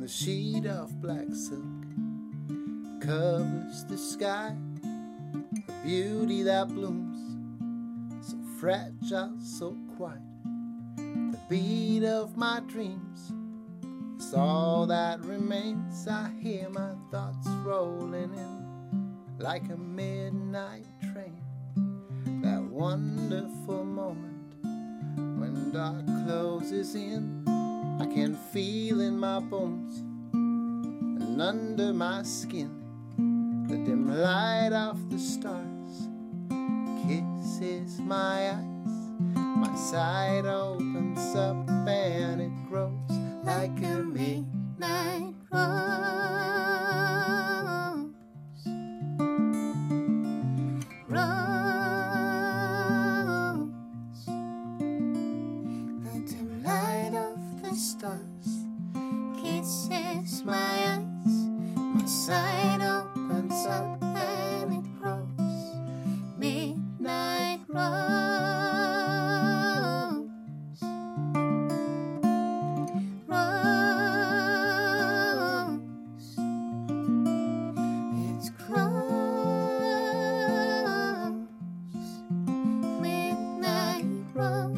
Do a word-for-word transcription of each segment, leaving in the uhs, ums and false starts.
The sheet of black silk covers the sky, a beauty that blooms, so fragile, so quiet. The beat of my dreams is all that remains. I hear my thoughts rolling in like a midnight train. That wonderful moment when dark closes in, I can feel in my bones and under my skin the dim light of the stars kisses my eyes. My sight opens up and it grows like a midnight rose. Rose. The dim light of the stars kisses my eyes. My sight opens up and it grows midnight rose. Rose. It grows midnight rose.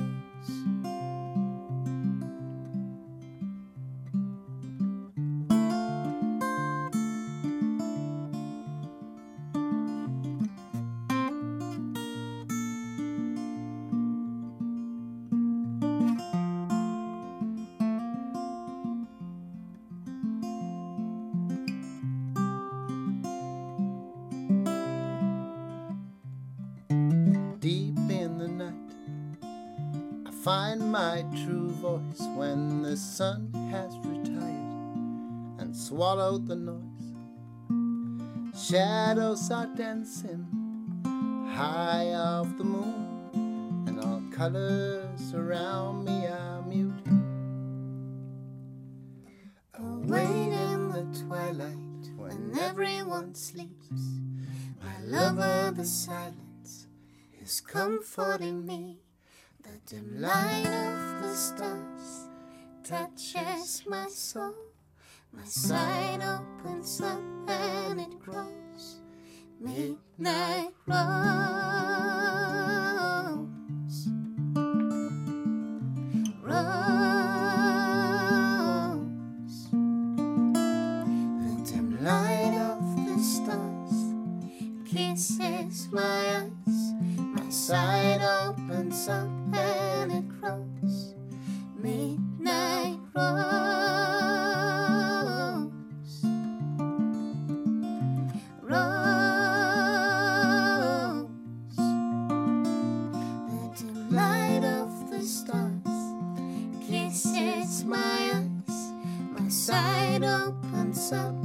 Deep in the night, I find my true voice when the sun has retired and swallowed the noise. Shadows are dancing high off the moon, and all colors around me are muted. Away in the twilight when everyone sleeps, my lover, the silence, is comforting me. The dim light of the stars touches my soul. My sight opens up and it grows midnight rose. Rose. The dim light of the stars kisses my eyes. My sight opens up and it grows midnight rose. Rose. The dim light of the stars kisses my eyes. My sight opens up